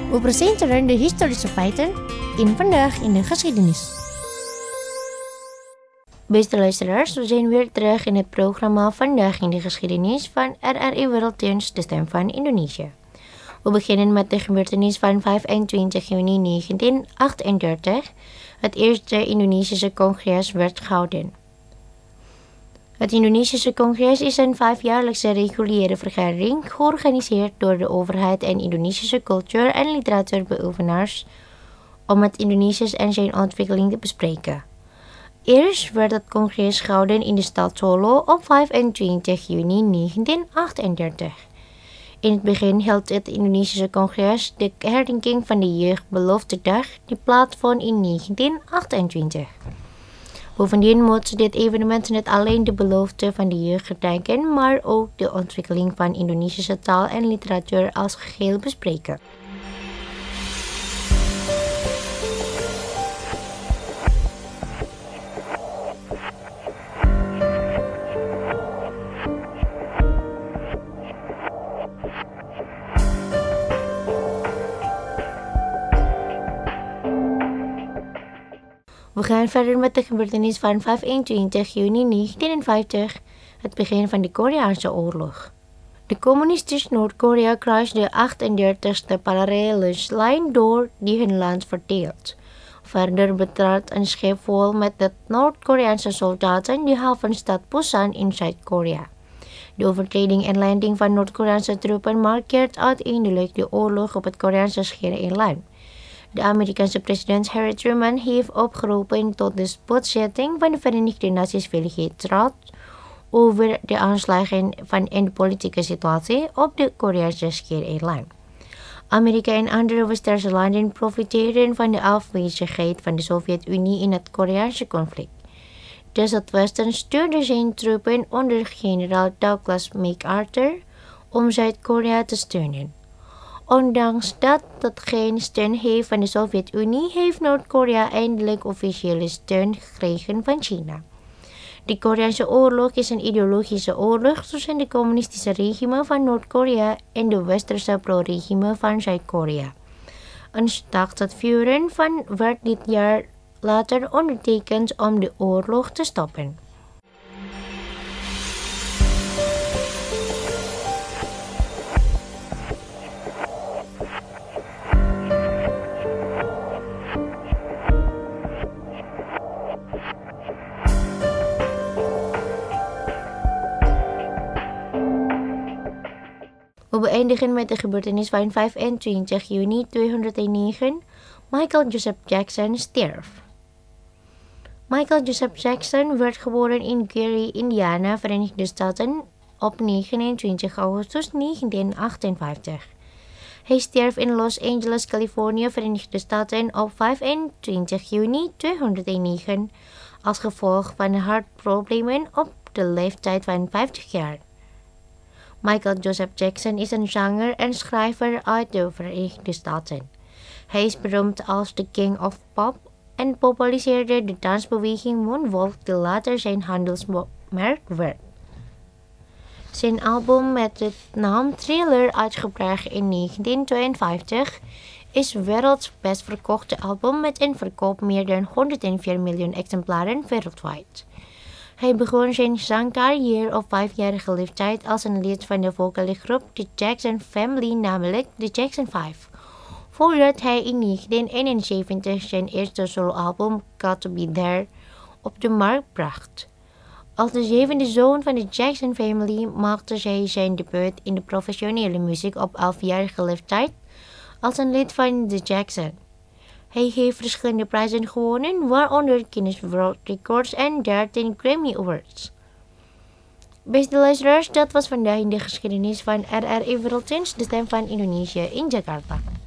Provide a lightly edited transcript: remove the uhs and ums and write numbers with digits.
We presenteren de historische feiten in Vandaag in de Geschiedenis. Beste luisteraars, we zijn weer terug in het programma Vandaag in de Geschiedenis van RRI Werelddienst, de stem van Indonesië. We beginnen met de gebeurtenis van 25 juni 1938. Het eerste Indonesische congres werd gehouden. Het Indonesische congres is een 5-jaarlijkse reguliere vergadering georganiseerd door de overheid en Indonesische cultuur- en literatuurbeoefenaars om het Indonesisch en zijn ontwikkeling te bespreken. Eerst werd het congres gehouden in de stad Solo op 25 juni 1938. In het begin hield het Indonesische congres de herdenking van de jeugdbeloftedag die plaatsvond in 1928. Bovendien moet dit evenement niet alleen de belofte van de jeugd gedenken, maar ook de ontwikkeling van Indonesische taal en literatuur als geheel bespreken. We gaan verder met de gebeurtenis van 25 juni 1951, het begin van de Koreaanse oorlog. De communistisch Noord-Korea kruist de 38e parallelenlijn door die hun land verdeelt. Verder betrad een schip vol met Noord-Koreaanse soldaten de havenstad Busan in Zuid-Korea. De overtreding en landing van Noord-Koreaanse troepen markeert uiteindelijk de oorlog op het Koreaanse schiereiland. De Amerikaanse president Harry Truman heeft opgeroepen tot de spoedzitting van de Verenigde Naties Veiligheidsraad over de aanslagen en de politieke situatie op de Koreaanse schiereiland. Amerika en andere westerse landen profiteren van de afwezigheid van de Sovjet-Unie in het Koreaanse conflict. Dus het Westen stuurde zijn troepen onder generaal Douglas MacArthur om Zuid-Korea te steunen. Ondanks dat het geen steun heeft van de Sovjet-Unie, heeft Noord-Korea eindelijk officiële steun gekregen van China. De Koreaanse oorlog is een ideologische oorlog tussen de communistische regime van Noord-Korea en de westerse pro-regime van Zuid-Korea. Een staakt het vuren werd dit jaar later ondertekend om de oorlog te stoppen. We beëindigen met de gebeurtenis van 25 juni 2009. Michael Joseph Jackson stierf. Michael Joseph Jackson werd geboren in Gary, Indiana, Verenigde Staten op 29 augustus 1958. Hij stierf in Los Angeles, Californië, Verenigde Staten op 25 juni 2009 als gevolg van hartproblemen op de leeftijd van 50 jaar. Michael Joseph Jackson is een zanger en schrijver uit de Verenigde Staten. Hij is beroemd als de King of Pop en populariseerde de dansbeweging Moonwalk die later zijn handelsmerk werd. Zijn album met de naam Thriller, uitgebracht in 1952, is werelds best verkochte album met een verkoop meer dan 104 miljoen exemplaren wereldwijd. Hij begon zijn zangcarrière op 5-jarige leeftijd als een lid van de vocale groep The Jackson Family, namelijk The Jackson 5, voordat hij in 1971 zijn eerste soloalbum Got to Be There op de markt bracht. Als de 7e zoon van de Jackson Family maakte hij zijn debuut in de professionele muziek op 11-jarige leeftijd als een lid van The Jackson. Hij heeft verschillende prijzen gewonnen, waaronder Guinness World Records en 13 Grammy Awards. Beste luisteraars, dat was vandaag in de geschiedenis van RRI Werelddienst, de stem van Indonesië in Jakarta.